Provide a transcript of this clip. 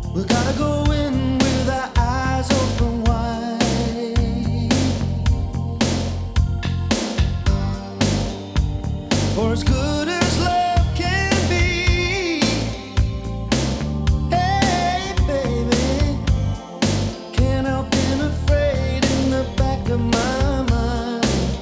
We gotta go in with our eyes open wide. For it's good.